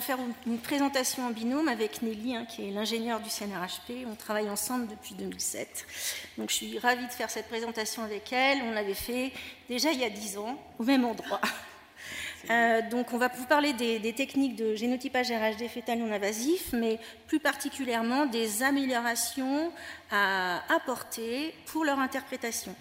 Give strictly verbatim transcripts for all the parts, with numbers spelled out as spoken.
faire une présentation en binôme avec Nelly, hein, qui est l'ingénieure du C N R H P. On travaille ensemble depuis deux mille sept. Donc je suis ravie de faire cette présentation avec elle. On l'avait fait déjà il y a dix ans, au même endroit. Euh, donc on va vous parler des, des techniques de génotypage R H D fœtal non invasif, mais plus particulièrement des améliorations à apporter pour leur interprétation.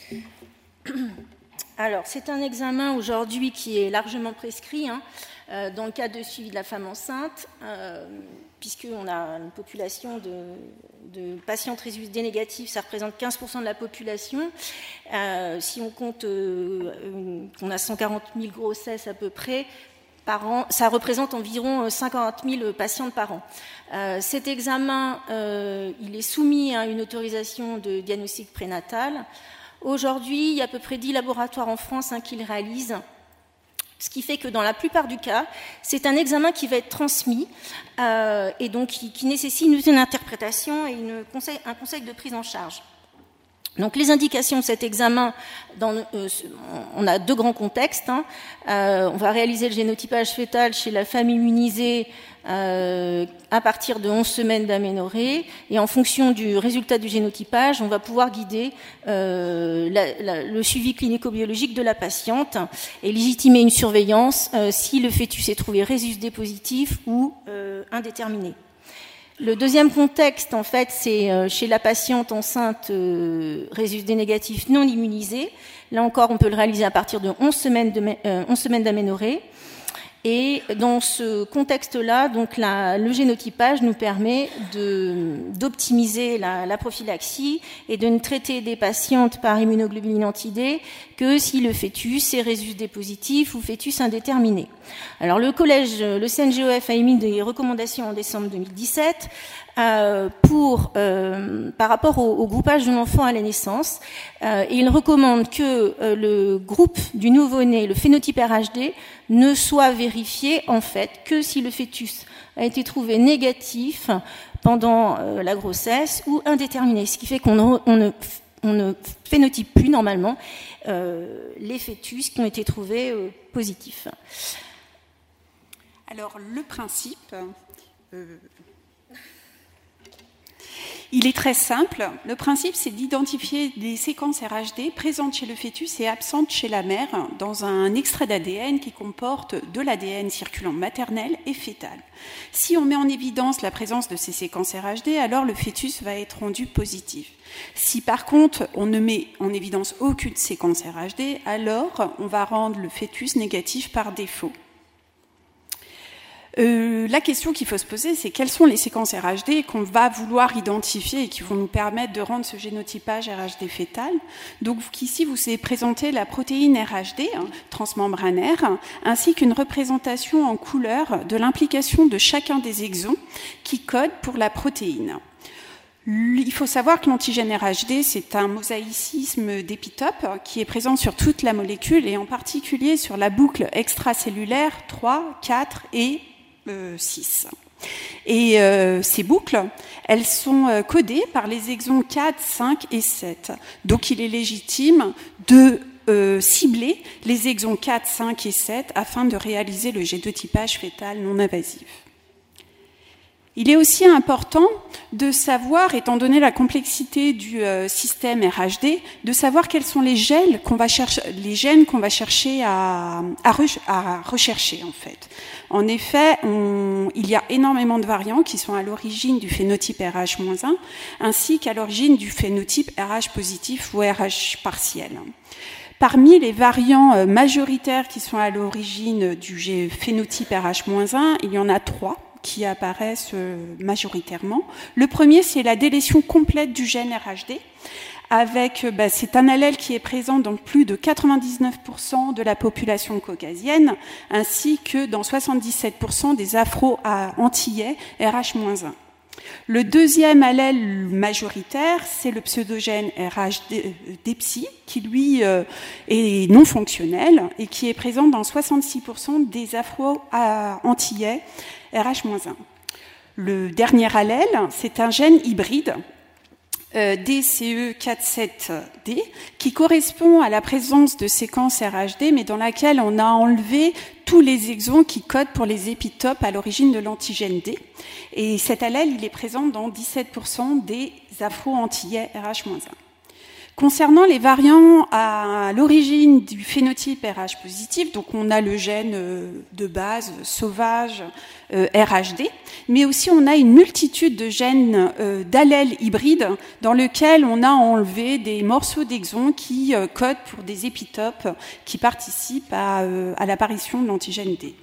Alors c'est un examen aujourd'hui qui est largement prescrit, hein, euh, dans le cadre de suivi de la femme enceinte, euh, puisqu'on a une population de, de patients Rhésus D négatifs, ça représente quinze pour cent de la population. Euh, si on compte euh, qu'on a cent quarante mille grossesses à peu près par an, ça représente environ cinquante mille patientes par an. Euh, cet examen, euh, il est soumis à une autorisation de diagnostic prénatal. Aujourd'hui, il y a à peu près dix laboratoires en France, hein, qui le réalisent. Ce qui fait que dans la plupart du cas, c'est un examen qui va être transmis euh, et donc qui, qui nécessite une interprétation et une conseil, un conseil de prise en charge. Donc les indications de cet examen, dans, euh, on a deux grands contextes. Hein. Euh, on va réaliser le génotypage fœtal chez la femme immunisée euh, à partir de onze semaines d'aménorrhée, et en fonction du résultat du génotypage, on va pouvoir guider euh, la, la, le suivi clinico-biologique de la patiente et légitimer une surveillance euh, si le fœtus est trouvé Rhésus D positif ou euh, indéterminé. Le deuxième contexte, en fait, c'est chez la patiente enceinte euh, Rhésus D négatif non immunisée. Là encore, on peut le réaliser à partir de onze semaines, de, euh, onze semaines d'aménorrhée. Et dans ce contexte-là, donc la, le génotypage nous permet de, d'optimiser la, la prophylaxie et de ne traiter des patientes par immunoglobuline anti-D que si le fœtus est Rhésus D positif ou fœtus indéterminé. Alors le collège, le C N G O F a émis des recommandations en décembre deux mille dix-sept euh, pour, euh, par rapport au, au groupage de l'enfant à la naissance. Euh, et il recommande que euh, le groupe du nouveau-né, le phénotype R H D, ne soit vérifié en fait que si le fœtus a été trouvé négatif pendant euh, la grossesse ou indéterminé, ce qui fait qu'on ne, on ne, on ne phénotype plus normalement euh, les fœtus qui ont été trouvés euh, positifs. Alors le principe, euh, il est très simple. Le principe, c'est d'identifier des séquences R H D présentes chez le fœtus et absentes chez la mère dans un extrait d'A D N qui comporte de l'A D N circulant maternel et fœtal. Si on met en évidence la présence de ces séquences R H D, alors le fœtus va être rendu positif. Si par contre on ne met en évidence aucune séquence R H D, alors on va rendre le fœtus négatif par défaut. Euh, la question qu'il faut se poser, c'est quelles sont les séquences R H D qu'on va vouloir identifier et qui vont nous permettre de rendre ce génotypage R H D fœtal. Donc ici, vous avez présenté la protéine R H D, hein, transmembranaire, ainsi qu'une représentation en couleur de l'implication de chacun des exons qui codent pour la protéine. Il faut savoir que l'antigène R H D, c'est un mosaïcisme d'épitopes qui est présent sur toute la molécule et en particulier sur la boucle extracellulaire trois, quatre et Euh, six. Et euh, ces boucles, elles sont euh, codées par les exons quatre, cinq et sept. Donc il est légitime de euh, cibler les exons quatre, cinq et sept afin de réaliser le génotypage fœtal non invasif. Il est aussi important de savoir, étant donné la complexité du euh, système R H D, de savoir quels sont les gènes qu'on va chercher, les gènes qu'on va chercher à, à, re, à rechercher en fait. En effet, on, il y a énormément de variants qui sont à l'origine du phénotype R H moins un, ainsi qu'à l'origine du phénotype R H positif ou R H partiel. Parmi les variants majoritaires qui sont à l'origine du phénotype R H moins un, il y en a trois qui apparaissent majoritairement. Le premier, c'est la délétion complète du gène R H D. Avec, bah, c'est un allèle qui est présent dans plus de quatre-vingt-dix-neuf pour cent de la population caucasienne, ainsi que dans soixante-dix-sept pour cent des afro-antillais R H moins un. Le deuxième allèle majoritaire, c'est le pseudogène R H D psi, qui lui euh, est non fonctionnel et qui est présent dans soixante-six pour cent des afro-antillais R H moins un. Le dernier allèle, c'est un gène hybride euh, D C E quarante-sept D, qui correspond à la présence de séquences R H D, mais dans laquelle on a enlevé tous les exons qui codent pour les épitopes à l'origine de l'antigène D. Et cet allèle, il est présent dans dix-sept pour cent des afro-antillais R H un. Concernant les variants à l'origine du phénotype R H positif, donc on a le gène de base sauvage euh, R H D, mais aussi on a une multitude de gènes euh, d'allèles hybrides dans lesquels on a enlevé des morceaux d'exons qui euh, codent pour des épitopes qui participent à, euh, à l'apparition de l'antigène D.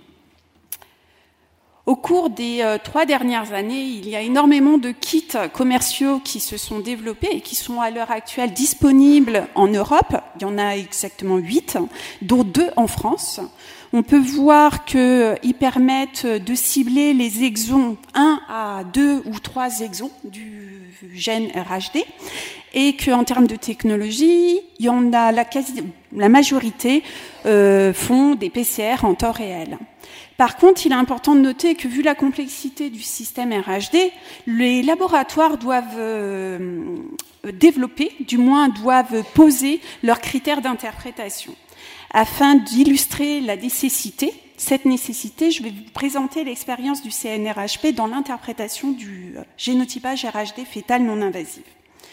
Au cours des euh, trois dernières années, il y a énormément de kits commerciaux qui se sont développés et qui sont à l'heure actuelle disponibles en Europe. Il y en a exactement huit, dont deux en France. On peut voir qu'ils permettent de cibler les exons, un à deux ou trois exons du gène R H D, et qu'en termes de technologie, il y en a la, quasi, la majorité euh, font des P C R en temps réel. Par contre, il est important de noter que, vu la complexité du système R H D, les laboratoires doivent euh, développer, du moins doivent poser leurs critères d'interprétation. Afin d'illustrer la nécessité, cette nécessité, je vais vous présenter l'expérience du C N R H P dans l'interprétation du génotypage R H D fœtal non invasif.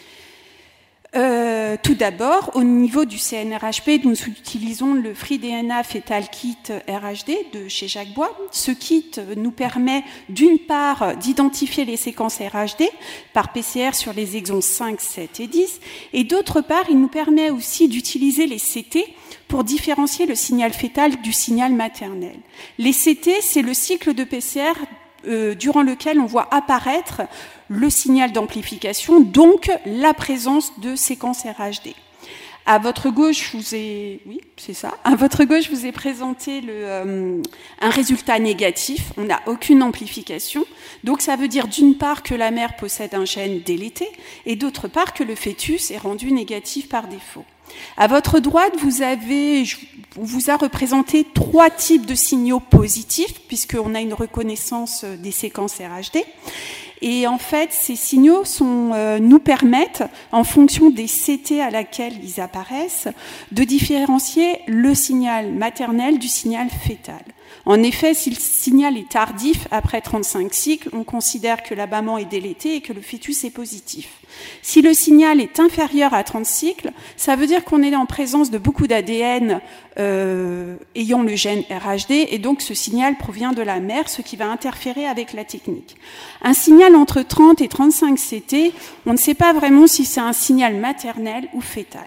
Euh, tout d'abord, au niveau du C N R H P, nous utilisons le Free D N A Fetal Kit R H D de chez Jacques Bois. Ce kit nous permet d'une part d'identifier les séquences R H D par P C R sur les exons cinq, sept et dix, et d'autre part, il nous permet aussi d'utiliser les C T pour différencier le signal fœtal du signal maternel. Les C T, c'est le cycle de P C R euh, durant lequel on voit apparaître le signal d'amplification, donc la présence de séquences R H D. À votre gauche, je vous ai, oui, c'est ça. À votre gauche, je vous ai présenté le, euh, un résultat négatif. On n'a aucune amplification. Donc, ça veut dire d'une part que la mère possède un gène délété et d'autre part que le fœtus est rendu négatif par défaut. À votre droite, vous avez, on vous a représenté trois types de signaux positifs, puisqu'on a une reconnaissance des séquences R H D. Et en fait, ces signaux sont, euh, nous permettent, en fonction des C T à laquelle ils apparaissent, de différencier le signal maternel du signal fœtal. En effet, si le signal est tardif, après trente-cinq cycles, on considère que la maman est délétée et que le fœtus est positif. Si le signal est inférieur à trente cycles, ça veut dire qu'on est en présence de beaucoup d'A D N euh, ayant le gène R H D, et donc ce signal provient de la mère, ce qui va interférer avec la technique. Un signal entre trente et trente-cinq C T, on ne sait pas vraiment si c'est un signal maternel ou fœtal.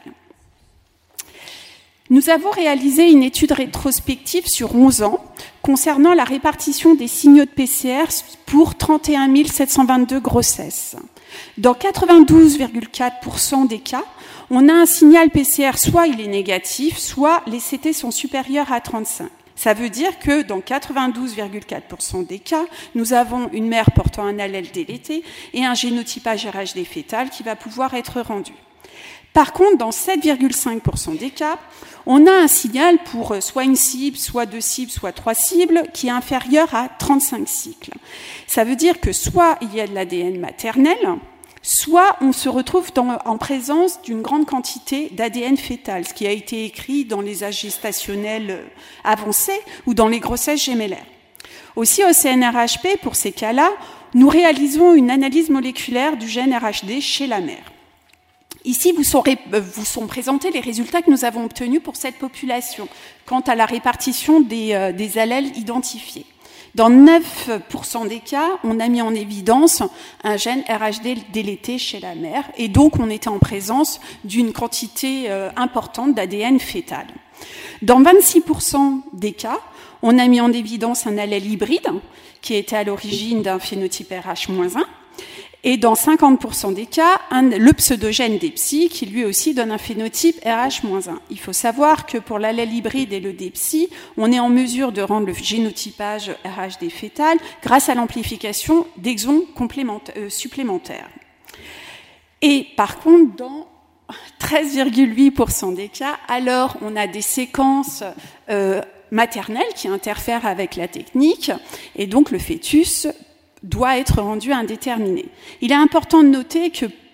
Nous avons réalisé une étude rétrospective sur onze ans concernant la répartition des signaux de P C R pour trente et un mille sept cent vingt-deux grossesses. Dans quatre-vingt-douze virgule quatre pour cent des cas, on a un signal P C R, soit il est négatif, soit les C T sont supérieurs à trente-cinq. Ça veut dire que dans quatre-vingt-douze virgule quatre pour cent des cas, nous avons une mère portant un allèle délété et un génotypage R H D fœtal qui va pouvoir être rendu. Par contre, dans sept virgule cinq pour cent des cas, on a un signal pour soit une cible, soit deux cibles, soit trois cibles, qui est inférieur à trente-cinq cycles. Ça veut dire que soit il y a de l'A D N maternel, soit on se retrouve dans, en présence d'une grande quantité d'A D N fœtal, ce qui a été écrit dans les âges gestationnels avancés ou dans les grossesses gémellaires. Aussi, au C N R H P, pour ces cas-là, nous réalisons une analyse moléculaire du gène R H D chez la mère. Ici, vous sont, vous sont présentés les résultats que nous avons obtenus pour cette population quant à la répartition des, euh, des allèles identifiés. Dans neuf pour cent des cas, on a mis en évidence un gène R H D délété chez la mère, et donc on était en présence d'une quantité euh, importante d'A D N fœtal. Dans vingt-six pour cent des cas, on a mis en évidence un allèle hybride qui était à l'origine d'un phénotype R H moins un, et dans cinquante pour cent des cas, un, le pseudogène D P S I, qui lui aussi donne un phénotype R H moins un. Il faut savoir que pour l'allèle hybride et le D P S I, on est en mesure de rendre le génotypage R H D fœtal grâce à l'amplification d'exons euh, supplémentaires. Et par contre, dans treize virgule huit pour cent des cas, alors on a des séquences euh, maternelles qui interfèrent avec la technique, et donc le fœtus doit être rendu indéterminé. Il est important de noter que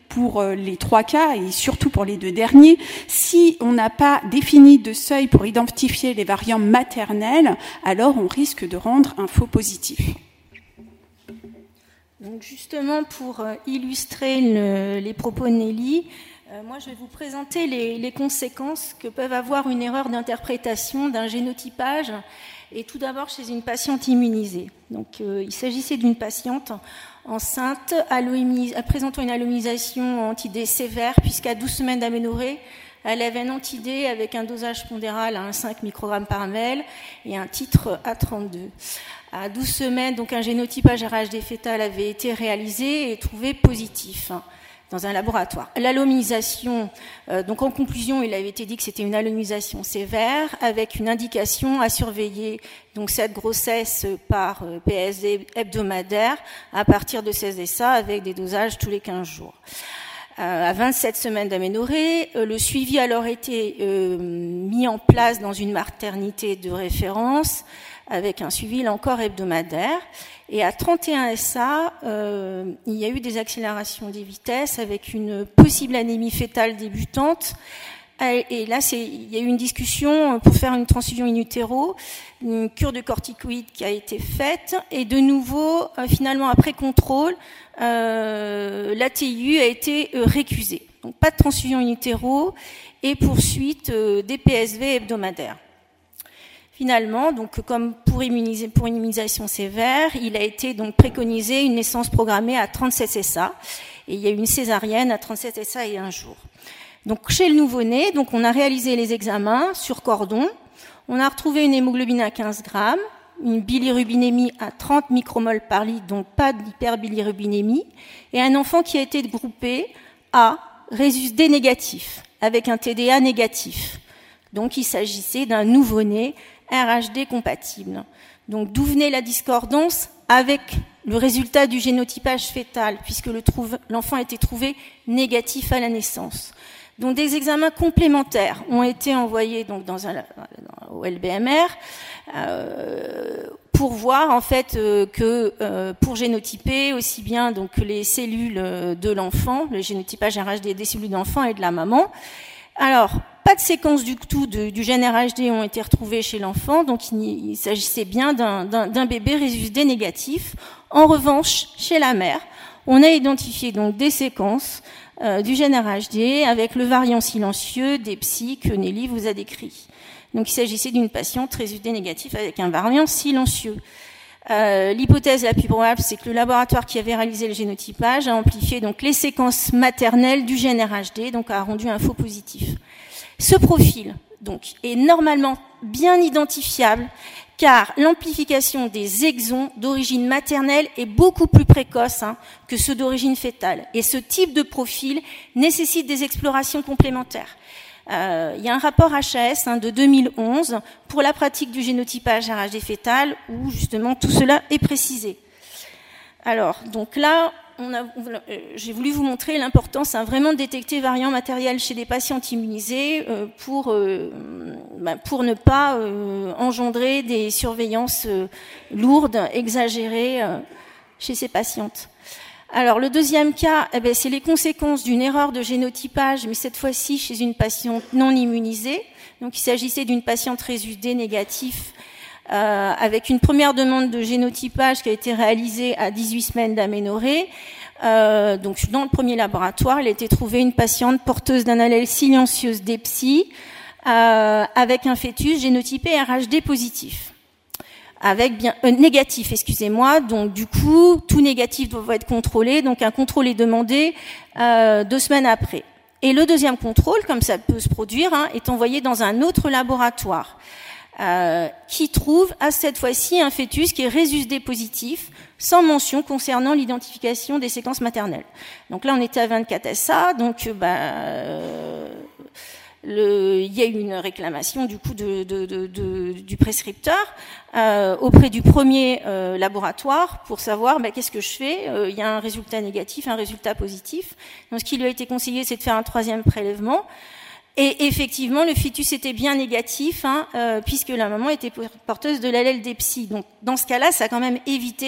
pour les trois cas et surtout pour les deux derniers, si on n'a pas défini de seuil pour identifier les variants maternels, alors on risque de rendre un faux positif. Donc justement, pour illustrer le, les propos de Nelly, euh, moi je vais vous présenter les, les conséquences que peuvent avoir une erreur d'interprétation d'un génotypage, et tout d'abord chez une patiente immunisée. Donc euh, il s'agissait d'une patiente enceinte alloïmis, présentant une alloïmisation anti-D sévère, puisqu'à douze semaines d'aménorrhée, elle avait un anti-D avec un dosage pondéral à un virgule cinq microgrammes par ml et un titre à trente-deux. À douze semaines, donc un génotypage R H D fœtal avait été réalisé et trouvé positif dans un laboratoire. L'alloïmisation, euh, donc en conclusion, il avait été dit que c'était une alloïmisation sévère avec une indication à surveiller donc cette grossesse par euh, P S D hebdomadaire à partir de seize S A avec des dosages tous les quinze jours. Euh, à vingt-sept semaines d'aménorrhée, euh, le suivi a alors été euh, mis en place dans une maternité de référence avec un suivi là encore hebdomadaire. Et à trente et un S A, euh, il y a eu des accélérations des vitesses avec une possible anémie fœtale débutante. Et là, c'est, il y a eu une discussion pour faire une transfusion in utero, une cure de corticoïdes qui a été faite. Et de nouveau, euh, finalement, après contrôle, euh, l'A T I U a été euh, récusée. Donc pas de transfusion in utero et poursuite euh, des P S V hebdomadaires. Finalement, donc comme pour, immuniser, pour une immunisation sévère, il a été donc préconisé une naissance programmée à trente-sept S A et il y a eu une césarienne à trente-sept S A et un jour. Donc chez le nouveau-né, donc on a réalisé les examens sur cordon, on a retrouvé une hémoglobine à quinze grammes, une bilirubinémie à trente micromoles par litre, donc pas d'hyperbilirubinémie, et un enfant qui a été groupé A, résus D négatif, avec un T D A négatif. Donc il s'agissait d'un nouveau-né R H D compatible. Donc d'où venait la discordance avec le résultat du génotypage fœtal, puisque le trouve, l'enfant a été trouvé négatif à la naissance. Donc des examens complémentaires ont été envoyés donc dans un, au L B M R euh, pour voir en fait euh, que euh, pour génotyper aussi bien donc les cellules de l'enfant, le génotypage R H D des cellules de l'enfant et de la maman. Alors, pas de séquences du tout de, du gène R H D ont été retrouvées chez l'enfant, donc il, il s'agissait bien d'un, d'un, d'un bébé résus D négatif. En revanche, chez la mère, on a identifié donc des séquences euh, du gène R H D avec le variant silencieux des psy que Nelly vous a décrit. Donc il s'agissait d'une patiente résus D négatif avec un variant silencieux. Euh, l'hypothèse la plus probable, c'est que le laboratoire qui avait réalisé le génotypage a amplifié donc les séquences maternelles du gène R H D, donc a rendu un faux positif. Ce profil, donc, est normalement bien identifiable, car l'amplification des exons d'origine maternelle est beaucoup plus précoce hein, que ceux d'origine fœtale. Et ce type de profil nécessite des explorations complémentaires. Euh, il y a un rapport H A S hein, de deux mille onze pour la pratique du génotypage R H D fœtal où justement tout cela est précisé. Alors, donc là, on a, euh, j'ai voulu vous montrer l'importance hein, vraiment de détecter variants matériels chez des patients immunisés euh, pour, euh, bah, pour ne pas euh, engendrer des surveillances euh, lourdes, exagérées euh, chez ces patientes. Alors, le deuxième cas, eh bien, c'est les conséquences d'une erreur de génotypage, mais cette fois-ci chez une patiente non immunisée. Donc, il s'agissait d'une patiente résus D négatif euh, avec une première demande de génotypage qui a été réalisée à dix-huit semaines d'aménorrhée. Euh, donc, dans le premier laboratoire, il a été trouvé une patiente porteuse d'un allèle silencieuse D psy euh, avec un fœtus génotypé R H D positif. Avec bien euh, négatif, excusez-moi. Donc du coup, tout négatif doit être contrôlé. Donc un contrôle est demandé euh, deux semaines après. Et le deuxième contrôle, comme ça peut se produire, hein, est envoyé dans un autre laboratoire euh, qui trouve à cette fois-ci un fœtus qui est résus D positif, sans mention concernant l'identification des séquences maternelles. Donc là, on était à vingt-quatre S A. Donc bah euh, Le, il y a eu une réclamation du coup de, de, de, de, du prescripteur euh, auprès du premier euh, laboratoire pour savoir bah, qu'est-ce que je fais. Euh, il y a un résultat négatif, un résultat positif. Donc, ce qui lui a été conseillé, c'est de faire un troisième prélèvement. Et effectivement, le fœtus était bien négatif hein, euh, puisque la maman était porteuse de l'allèle des psy. Donc, dans ce cas-là, ça a quand même évité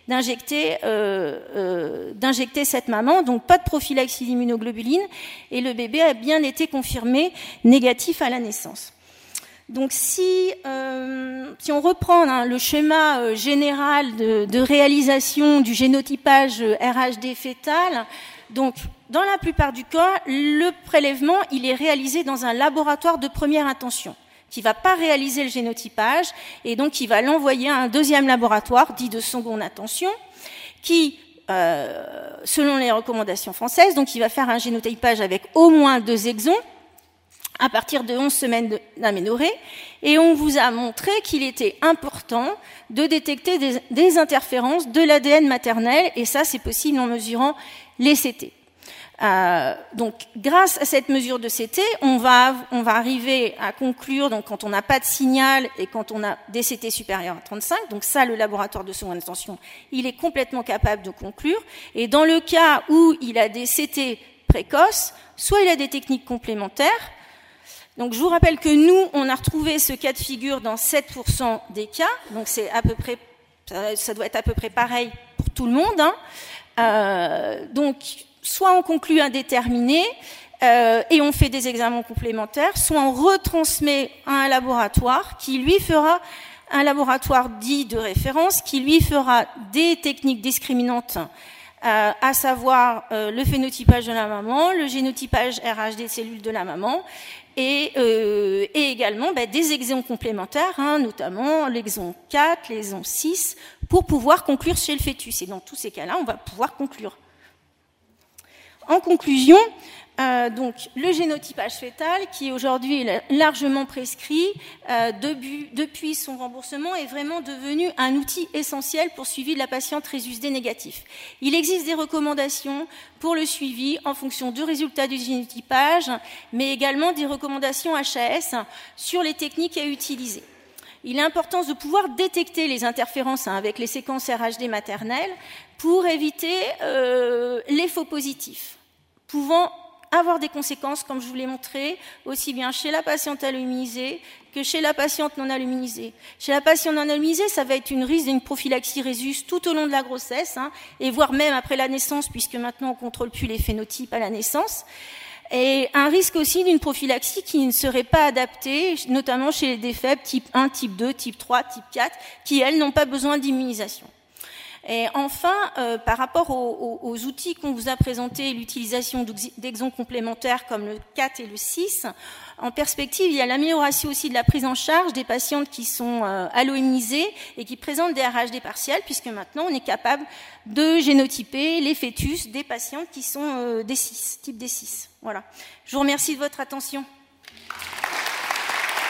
d'injecter euh, euh, d'injecter cette maman, donc pas de prophylaxie d'immunoglobulines, et le bébé a bien été confirmé négatif à la naissance. Donc si, euh, si on reprend hein, le schéma euh, général de, de réalisation du génotypage euh, R H D fœtal, donc dans la plupart du cas, le prélèvement il est réalisé dans un laboratoire de première intention, qui ne va pas réaliser le génotypage, et donc qui va l'envoyer à un deuxième laboratoire, dit de seconde intention, qui, euh, selon les recommandations françaises, donc il va faire un génotypage avec au moins deux exons, à partir de onze semaines d'aménorrhée, et on vous a montré qu'il était important de détecter des, des interférences de l'A D N maternel, et ça c'est possible en mesurant les C T. Euh, donc, grâce à cette mesure de C T, on va, on va arriver à conclure, donc quand on n'a pas de signal et quand on a des C T supérieurs à trente-cinq, donc ça, le laboratoire de seconde intention, il est complètement capable de conclure. Et dans le cas où il a des C T précoces, soit il a des techniques complémentaires. Donc, je vous rappelle que nous, on a retrouvé ce cas de figure dans sept pour cent des cas, donc c'est à peu près, ça, ça doit être à peu près pareil pour tout le monde. Hein. Euh, donc, soit on conclut indéterminé euh, et on fait des examens complémentaires, soit on retransmet à un laboratoire qui lui fera un laboratoire dit de référence, qui lui fera des techniques discriminantes, euh, à savoir euh, le phénotypage de la maman, le génotypage R H D de cellules de la maman, et, euh, et également bah, des exons complémentaires, hein, notamment l'exon quatre, l'exon six, pour pouvoir conclure chez le fœtus. Et dans tous ces cas-là, on va pouvoir conclure. En conclusion, euh, donc, le génotypage fœtal, qui aujourd'hui est largement prescrit, euh, depuis, depuis son remboursement, est vraiment devenu un outil essentiel pour le suivi de la patiente Rhésus D négatif. Il existe des recommandations pour le suivi en fonction du résultat du génotypage, mais également des recommandations H A S sur les techniques à utiliser. Il est important de pouvoir détecter les interférences hein, avec les séquences R H D maternelles pour éviter euh, les faux positifs, pouvant avoir des conséquences, comme je vous l'ai montré, aussi bien chez la patiente aluminisée que chez la patiente non aluminisée. Chez la patiente non aluminisée, ça va être une risque d'une prophylaxie Rhésus tout au long de la grossesse, hein, et voire même après la naissance, puisque maintenant on ne contrôle plus les phénotypes à la naissance. Et un risque aussi d'une prophylaxie qui ne serait pas adaptée, notamment chez les défaibles type un, type deux, type trois, type quatre, qui, elles, n'ont pas besoin d'immunisation. Et enfin, euh, par rapport aux, aux, aux outils qu'on vous a présentés, l'utilisation d'exons complémentaires comme le quatre et le six, en perspective, il y a l'amélioration aussi de la prise en charge des patientes qui sont euh, alloimmunisées et qui présentent des R H D partiels, puisque maintenant on est capable de génotyper les fœtus des patientes qui sont euh, D six, type D six. Voilà. Je vous remercie de votre attention.